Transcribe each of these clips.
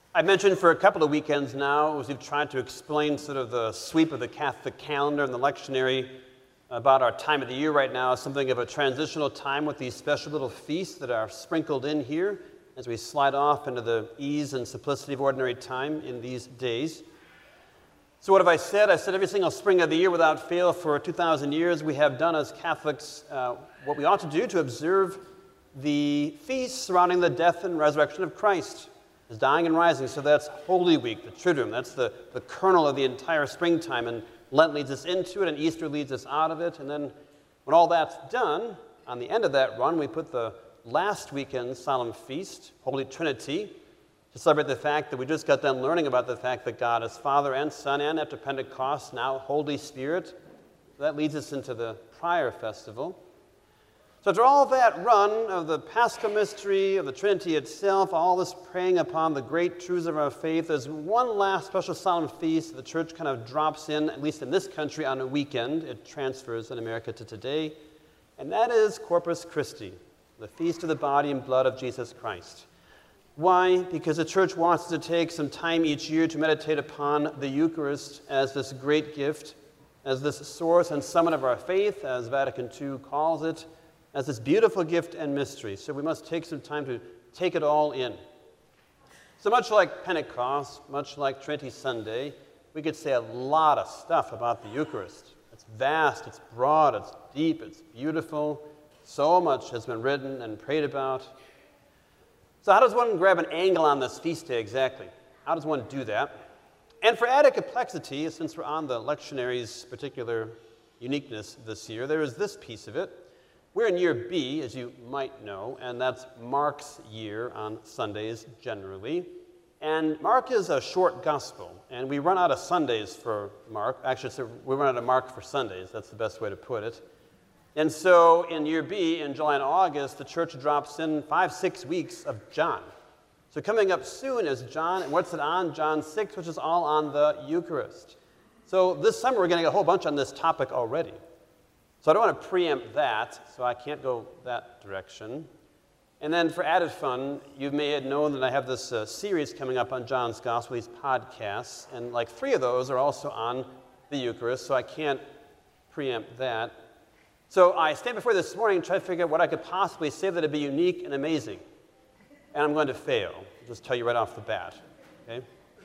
I mentioned for a couple of weekends now, as we've tried to explain sort of the sweep of the Catholic calendar and the lectionary about our time of the year right now, something of a transitional time with these special little feasts that are sprinkled in here as we slide off into the ease and simplicity of ordinary time in these days. So what have I said? I said every single spring of the year without fail for 2,000 years we have done as Catholics what we ought to do to observe the feasts surrounding the death and resurrection of Christ, His dying and rising. So that's Holy Week, the Triduum. That's the kernel of the entire springtime. And Lent leads us into it, and Easter leads us out of it. And then when all that's done, on the end of that run, we put the last weekend's solemn feast, Holy Trinity, to celebrate the fact that we just got done learning about the fact that God is Father and Son, and after Pentecost, now Holy Spirit. So that leads us into the prior festival. So after all that run of the Paschal mystery, of the Trinity itself, all this praying upon the great truths of our faith, there's one last special solemn feast that the Church kind of drops in, at least in this country, on a weekend. It transfers in America to today. And that is Corpus Christi, the feast of the body and blood of Jesus Christ. Why? Because the Church wants us to take some time each year to meditate upon the Eucharist as this great gift, as this source and summit of our faith, as Vatican II calls it, as this beautiful gift and mystery. So we must take some time to take it all in. So much like Pentecost, much like Trinity Sunday, we could say a lot of stuff about the Eucharist. It's vast, it's broad, it's deep, it's beautiful. So much has been written and prayed about. So how does one grab an angle on this feast day exactly? How does one do that? And for added complexity, since we're on the lectionary's particular uniqueness this year, there is this piece of it. We're in year B, as you might know, and that's Mark's year on Sundays generally. And Mark is a short gospel, and we run out of Sundays for Mark. Actually, we run out of Mark for Sundays. That's the best way to put it. And so in year B, in July and August, the Church drops in 5-6 weeks of John. So coming up soon is John, and what's it on? John 6, which is all on the Eucharist. So this summer, we're going to get a whole bunch on this topic already. So I don't want to preempt that, so I can't go that direction. And then for added fun, you may have known that I have this series coming up on John's Gospel, these podcasts, and like 3 of those are also on the Eucharist, so I can't preempt that. So I stand before you this morning and try to figure out what I could possibly say that would be unique and amazing. And I'm going to fail. I'll just tell you right off the bat. Okay?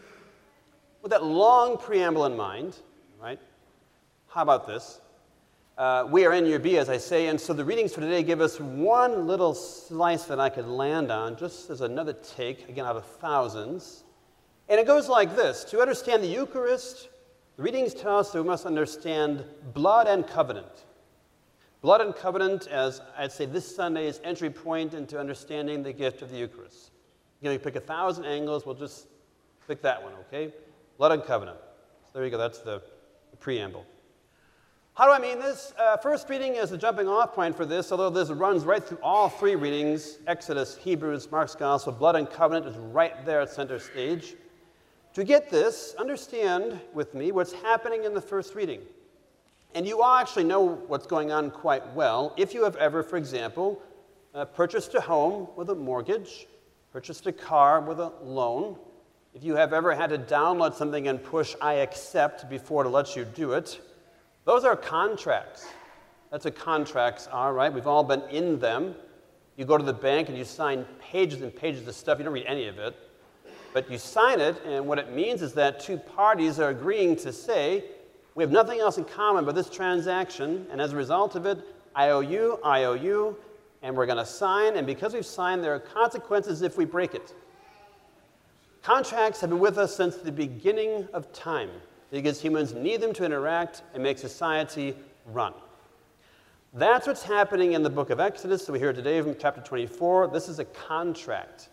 With that long preamble in mind, right? How about this? We are in year B, as I say, and so the readings for today give us one little slice that I could land on, just as another take, again, out of thousands. And it goes like this. To understand the Eucharist, the readings tell us that we must understand blood and covenant. Blood and covenant, as I'd say this Sunday's entry point into understanding the gift of the Eucharist. Again, we pick 1,000 angles, we'll just pick that one, okay? Blood and covenant. So there you go, that's the preamble. How do I mean this? First reading is the jumping off point for this, although this runs right through all 3 readings, Exodus, Hebrews, Mark's Gospel. Blood and covenant is right there at center stage. To get this, understand with me what's happening in the first reading. And you all actually know what's going on quite well if you have ever, for example, purchased a home with a mortgage, purchased a car with a loan. If you have ever had to download something and push I accept before it lets you do it, those are contracts. That's what contracts are, right? We've all been in them. You go to the bank and you sign pages and pages of stuff. You don't read any of it. But you sign it, and what it means is that 2 parties are agreeing to say, we have nothing else in common but this transaction, and as a result of it, I owe you, and we're going to sign, and because we've signed, there are consequences if we break it. Contracts have been with us since the beginning of time, because humans need them to interact and make society run. That's what's happening in the book of Exodus that we hear today from chapter 24. This is a contract.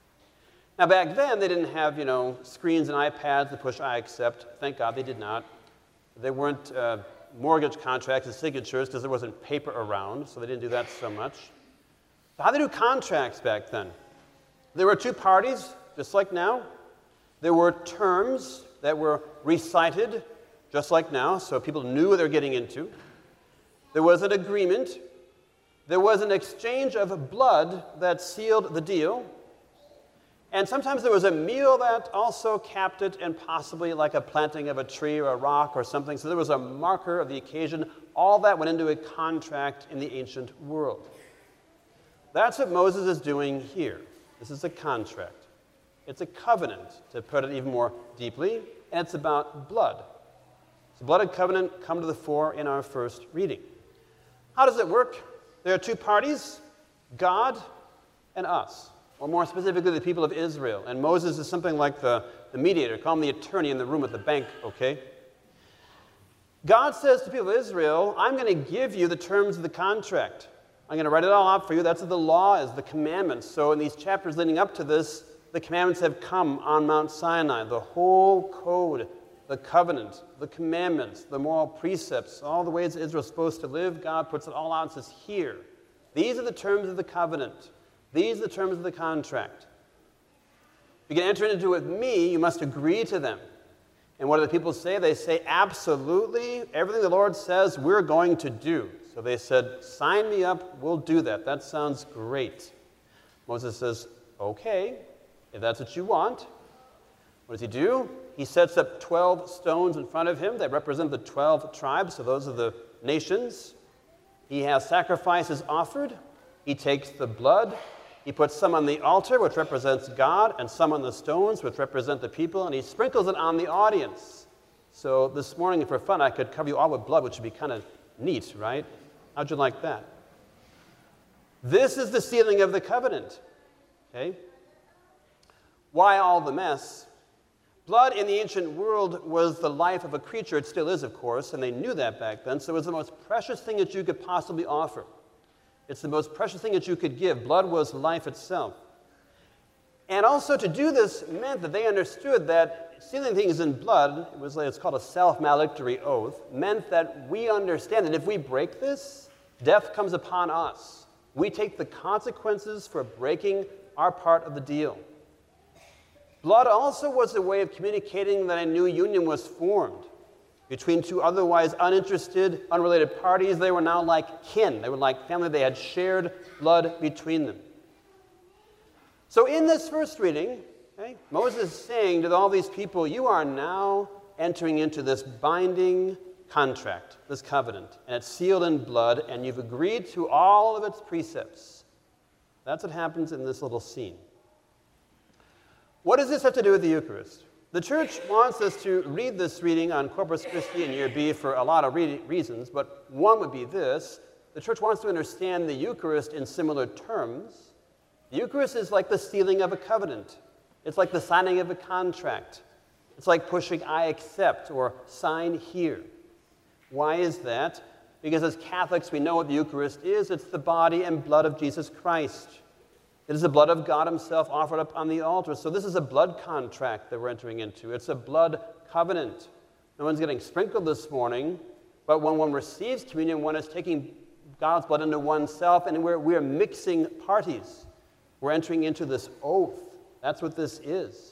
Now back then, they didn't have, screens and iPads to push I accept. Thank God they did not. There weren't mortgage contracts and signatures because there wasn't paper around, so they didn't do that so much. So how did they do contracts back then? There were 2 parties, just like now. There were terms that were recited, just like now, so people knew what they were getting into. There was an agreement. There was an exchange of blood that sealed the deal. And sometimes there was a meal that also capped it, and possibly like a planting of a tree or a rock or something. So there was a marker of the occasion. All that went into a contract in the ancient world. That's what Moses is doing here. This is a contract. It's a covenant, to put it even more deeply, and it's about blood. So blood and covenant come to the fore in our first reading. How does it work? There are two parties, God and us, or more specifically, the people of Israel. And Moses is something like the mediator, call him the attorney in the room at the bank, okay? God says to the people of Israel, I'm going to give you the terms of the contract. I'm going to write it all out for you. That's what the law is, the commandments. So in these chapters leading up to this, the commandments have come on Mount Sinai. The whole code, the covenant, the commandments, the moral precepts, all the ways Israel's supposed to live, God puts it all out and says, here. These are the terms of the covenant. These are the terms of the contract. If you can enter into it with me, you must agree to them. And what do the people say? They say, absolutely, everything the Lord says, we're going to do. So they said, sign me up, we'll do that. That sounds great. Moses says, okay, if that's what you want. What does he do? He sets up 12 stones in front of him that represent the 12 tribes, so those are the nations. He has sacrifices offered. He takes the blood. He puts some on the altar, which represents God, and some on the stones, which represent the people, and he sprinkles it on the audience. So this morning, for fun, I could cover you all with blood, which would be kind of neat, right? How'd you like that? This is the sealing of the covenant. Okay? Why all the mess? Blood in the ancient world was the life of a creature. It still is, of course, and they knew that back then. So it was the most precious thing that you could possibly offer. It's the most precious thing that you could give. Blood was life itself. And also to do this meant that they understood that sealing things in blood, it's called a self-maledictory oath, meant that we understand that if we break this, death comes upon us. We take the consequences for breaking our part of the deal. Blood also was a way of communicating that a new union was formed between two otherwise uninterested, unrelated parties. They were now like kin. They were like family. They had shared blood between them. So in this first reading, Moses is saying to all these people, you are now entering into this binding contract, this covenant, and it's sealed in blood, and you've agreed to all of its precepts. That's what happens in this little scene. What does this have to do with the Eucharist? The church wants us to read this reading on Corpus Christi in year B for a lot of reasons, but one would be this. The church wants to understand the Eucharist in similar terms. The Eucharist is like the sealing of a covenant. It's like the signing of a contract. It's like pushing I accept or sign here. Why is that? Because as Catholics, we know what the Eucharist is. It's the body and blood of Jesus Christ. It is the blood of God himself offered up on the altar. So this is a blood contract that we're entering into. It's a blood covenant. No one's getting sprinkled this morning, but when one receives communion, one is taking God's blood into oneself, and we're mixing parties. We're entering into this oath. That's what this is.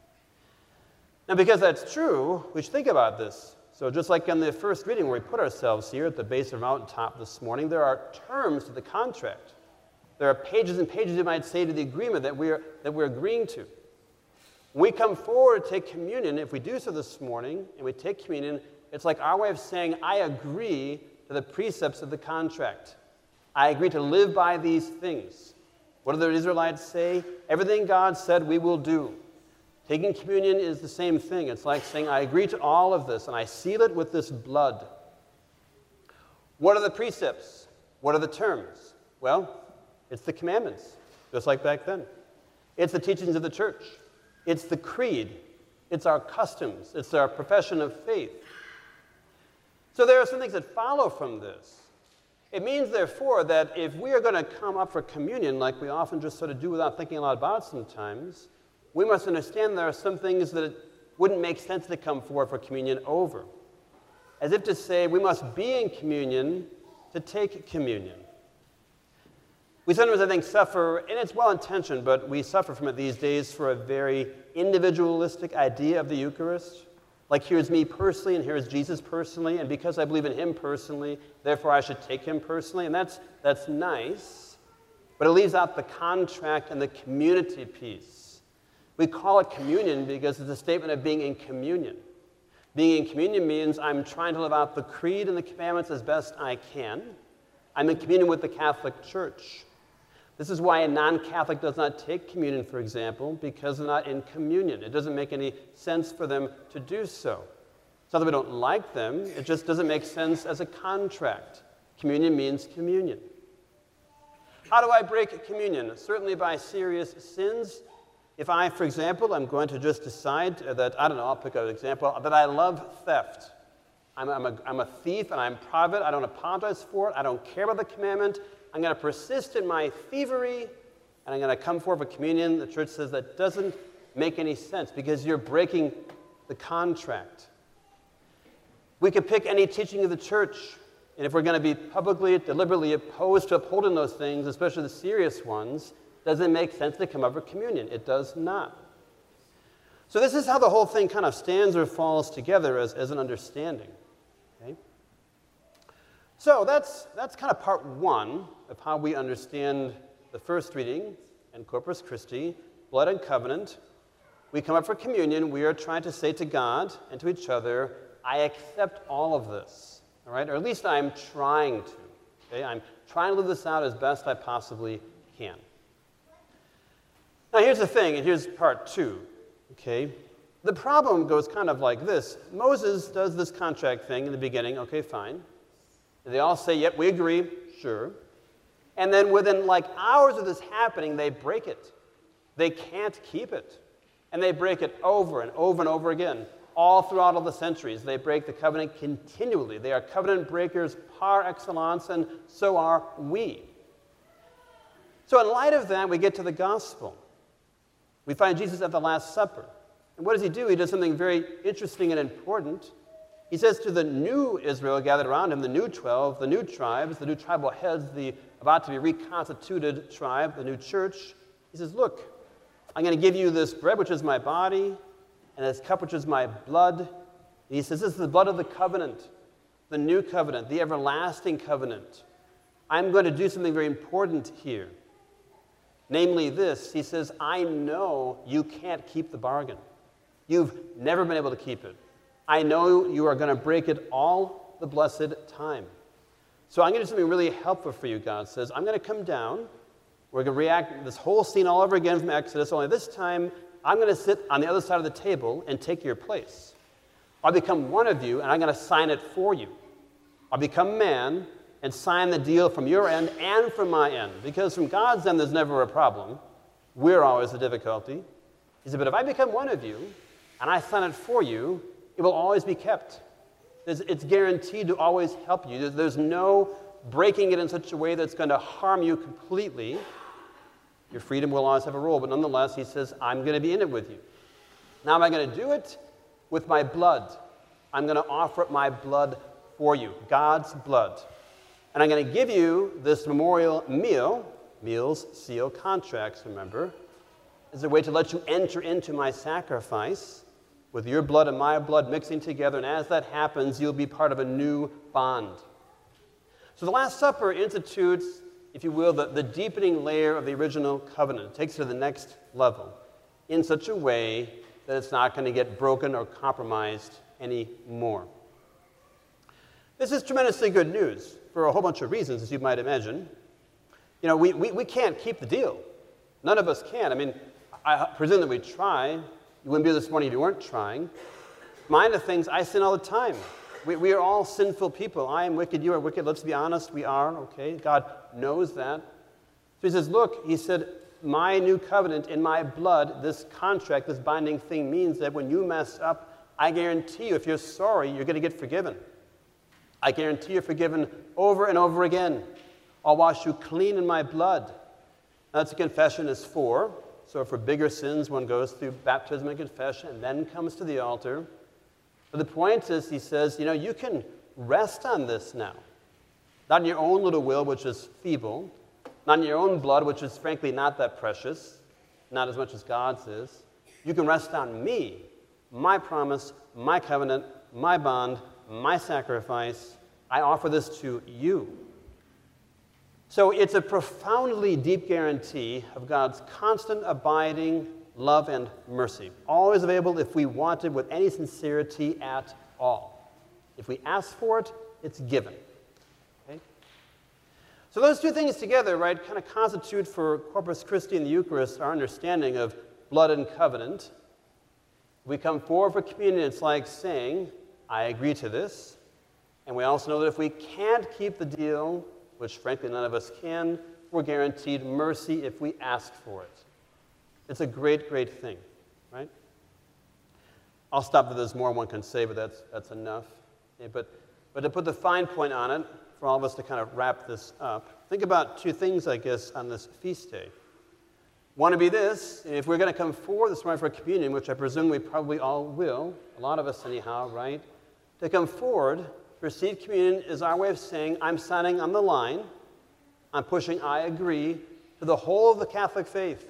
Now, because that's true, we should think about this. So just like in the first reading where we put ourselves here at the base of the mountaintop this morning, there are terms to the contract. There are pages and pages, you might say, to the agreement that we're agreeing to. When we come forward to take communion, if we do so this morning, and we take communion, it's like our way of saying, I agree to the precepts of the contract. I agree to live by these things. What do the Israelites say? Everything God said we will do. Taking communion is the same thing. It's like saying, I agree to all of this, and I seal it with this blood. What are the precepts? What are the terms? Well, it's the commandments, just like back then. It's the teachings of the church. It's the creed. It's our customs. It's our profession of faith. So there are some things that follow from this. It means, therefore, that if we are going to come up for communion, like we often just sort of do without thinking a lot about sometimes, we must understand there are some things that it wouldn't make sense to come forward for communion over. As if to say, we must be in communion to take communion. We sometimes, I think, suffer, and it's well-intentioned, but we suffer from it these days for a very individualistic idea of the Eucharist. Like, here's me personally, and here's Jesus personally, and because I believe in him personally, therefore I should take him personally. And that's nice, but it leaves out the contract and the community piece. We call it communion because it's a statement of being in communion. Being in communion means I'm trying to live out the creed and the commandments as best I can. I'm in communion with the Catholic Church. This is why a non-Catholic does not take communion, for example, because they're not in communion. It doesn't make any sense for them to do so. It's not that we don't like them, it just doesn't make sense as a contract. Communion means communion. How do I break communion? Certainly by serious sins. If I, for example, I'm going to just decide that, I don't know, I'll pick an example, that I love theft. I'm a thief and I'm proud of it. I don't apologize for it. I don't care about the commandment. I'm going to persist in my thievery, and I'm going to come forward for communion. The church says that doesn't make any sense because you're breaking the contract. We could pick any teaching of the church, and if we're going to be publicly, deliberately opposed to upholding those things, especially the serious ones, does it make sense to come up for communion? It does not. So this is how the whole thing kind of stands or falls together as an understanding. Okay? So that's kind of part one of how we understand the first reading and Corpus Christi, blood and covenant. We come up for communion. We are trying to say to God and to each other, I accept all of this, all right? Or at least I'm trying to. Okay? I'm trying to live this out as best I possibly can. Now here's the thing, and here's part two. Okay? The problem goes kind of like this. Moses does this contract thing in the beginning. Okay, fine. They all say, yep, we agree, sure. And then within like hours of this happening, they break it. They can't keep it. And they break it over and over and over again. All throughout all the centuries, they break the covenant continually. They are covenant breakers par excellence, and so are we. So in light of that, we get to the gospel. We find Jesus at the Last Supper. And what does he do? He does something very interesting and important. He says to the new Israel gathered around him, the new 12, the new tribes, the new tribal heads, the about to be reconstituted tribe, the new church, he says, look, I'm going to give you this bread, which is my body, and this cup, which is my blood. And he says, this is the blood of the covenant, the new covenant, the everlasting covenant. I'm going to do something very important here. Namely this, he says, I know you can't keep the bargain. You've never been able to keep it. I know you are going to break it all the blessed time. So I'm going to do something really helpful for you, God says. I'm going to come down. We're going to react this whole scene all over again from Exodus, only this time I'm going to sit on the other side of the table and take your place. I'll become one of you, and I'm going to sign it for you. I'll become man and sign the deal from your end and from my end. Because from God's end, there's never a problem. We're always the difficulty. He said, but if I become one of you, and I sign it for you, it will always be kept. It's guaranteed to always help you. There's no breaking it in such a way that's going to harm you completely. Your freedom will always have a role, but nonetheless, he says, I'm going to be in it with you. Now, am I going to do it? With my blood. I'm going to offer up my blood for you, God's blood. And I'm going to give you this memorial meal. Meals seal contracts, remember. As a way to let you enter into my sacrifice with your blood and my blood mixing together. And as that happens, you'll be part of a new bond. So the Last Supper institutes, if you will, the deepening layer of the original covenant. It takes it to the next level in such a way that it's not going to get broken or compromised anymore. This is tremendously good news for a whole bunch of reasons, as you might imagine. You know, we can't keep the deal. None of us can. I mean, I presume that we try. You wouldn't be here this morning if you weren't trying. Mind the things, I sin all the time. We are all sinful people. I am wicked, you are wicked. Let's be honest, we are, okay? God knows that. So he says, look, he said, my new covenant in my blood, this contract, this binding thing means that when you mess up, I guarantee you, if you're sorry, you're going to get forgiven. I guarantee you're forgiven over and over again. I'll wash you clean in my blood. Now, that's what confession is for. So for bigger sins, one goes through baptism and confession and then comes to the altar. But the point is, he says, you know, you can rest on this now. Not in your own little will, which is feeble. Not in your own blood, which is frankly not that precious. Not as much as God's is. You can rest on me, my promise, my covenant, my bond, my sacrifice. I offer this to you. So it's a profoundly deep guarantee of God's constant abiding love, and mercy. Always available if we want it with any sincerity at all. If we ask for it, it's given. Okay? So those two things together, right, kind of constitute for Corpus Christi and the Eucharist our understanding of blood and covenant. We come forward for communion, it's like saying, I agree to this. And we also know that if we can't keep the deal, which frankly none of us can, we're guaranteed mercy if we ask for it. It's a great, great thing, right? I'll stop there. There's more one can say, but that's enough. Okay, but to put the fine point on it, for all of us to kind of wrap this up, think about two things, I guess, on this feast day. One would be this: if we're going to come forward this morning for communion, which I presume we probably all will, a lot of us anyhow, right? To come forward to receive communion is our way of saying, I'm signing on the line, I'm pushing I agree to the whole of the Catholic faith.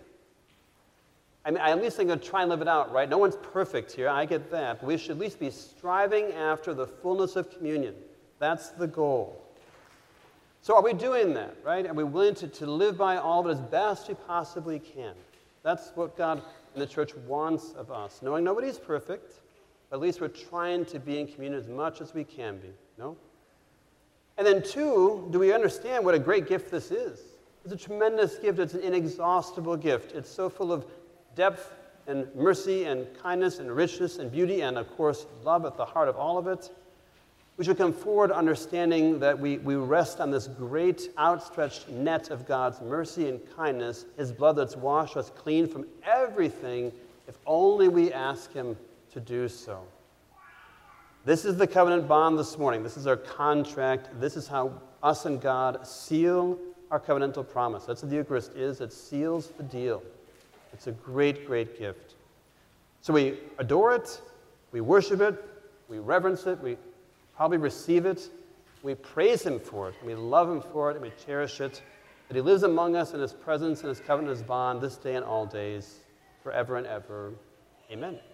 I mean, I at least think I'm going to try and live it out, right? No one's perfect here, I get that. But we should at least be striving after the fullness of communion. That's the goal. So are we doing that, right? Are we willing to live by all of it as best we possibly can? That's what God and the church wants of us. Knowing nobody's perfect, but at least we're trying to be in communion as much as we can be, no? And then two, do we understand what a great gift this is? It's a tremendous gift. It's an inexhaustible gift. It's so full of depth and mercy and kindness and richness and beauty and, of course, love at the heart of all of it. We should come forward understanding that we rest on this great outstretched net of God's mercy and kindness, His blood that's washed us clean from everything if only we ask Him to do so. This is the covenant bond this morning. This is our contract. This is how us and God seal our covenantal promise. That's what the Eucharist is. It seals the deal. It's a great, great gift. So we adore it, we worship it, we reverence it, we probably receive it, we praise Him for it, and we love Him for it, and we cherish it, that He lives among us in His presence and His covenant, His bond, this day and all days, forever and ever. Amen.